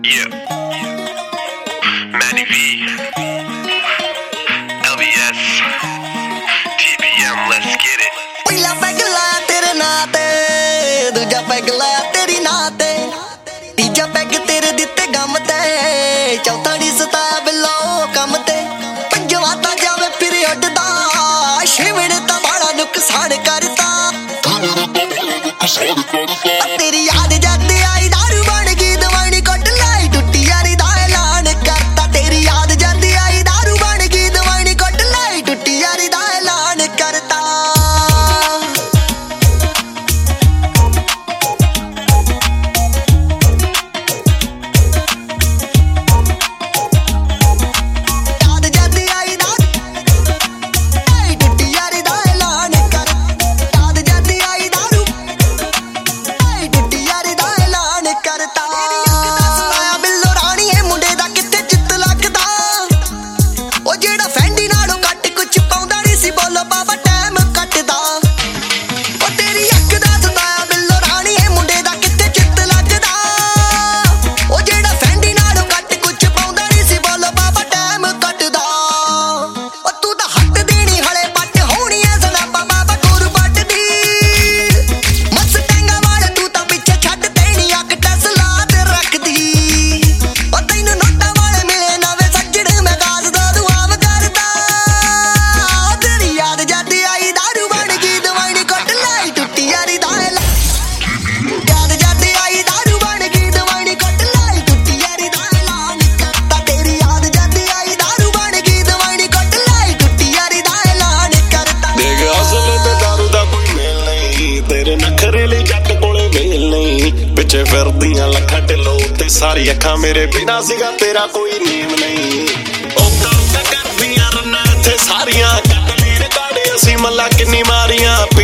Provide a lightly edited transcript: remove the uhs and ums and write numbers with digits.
Yeah. Manny V. LBS. TBM, let's get it. ਪਹਿਲਾ peg ਲਾਇਆ ਤੇਰੇ ਨਾਂ ਤੇ, ਦੂਜਾ ਪੈਗ ਲਾਇਆ ਤੇਰੀ ਨਾਂ ਤੇ, ਤੀਜਾ ਪੈਗ ਤੇਰੇ ਦਿੱਤੇ ਗਮ ਤੇ, ਚੌਥਾ ਨੀ ਸਤਾਇਆ ਬਿੱਲੋ ਕੰਮ ਤੇ, ਪੰਜਵਾਂ ਤਾਂ ਜਾਵੇ ਫਿਰ ਉੱਡਦਾ, ਛੇਵੇਂ ਨੇ ਤਾਂ ਬਾਲਾ ਨੁਕਸਾਨ ਕਰਤਾ। ਤੇਰੀ ਯਾਦ ਜਦ ਆਈ ਦਾਰੂ ਬਣ ਗਈ ਦਵਾਈ ਕੱਢ ਲਈ, ਟੁੱਟੀ ਯਾਰੀ ਦਾ ਐਲਾਨ ਕਰਤਾ। ਤੇਰੀ ਯਾਦ ਜਦ ਆਈ ਦਾਰੂ ਬਣ ਗਈ ਦਵਾਈ ਕੱਢ ਲਈ, ਟੁੱਟੀ ਯਾਰੀ ਦਾ ਐਲਾਨ ਕਰਤਾ। ਪਿੱਛੇ ਫਿਰਦੀਆਂ ਲੱਖਾਂ ਢਿੱਲੋਂ ਤੇ ਸਾਰੀ ਅੱਖਾਂ ਮੇਰੇ ਬਿਨਾ ਸੀਗਾ ਤੇਰਾ ਕੋਈ ਨੀਮ ਨਹੀਂ। ਉਹ ਤਾਂ ਕਰਦੀਆਂ ਰੰਨਾਂ ਇੱਥੇ ਸਾਰੀਆਂ ਕੱਟ ਲੀਰ ਕਾੜੇ ਅਸੀਂ ਮੱਲਾ ਕਿੰਨੀ ਮਾਰੀਆਂ।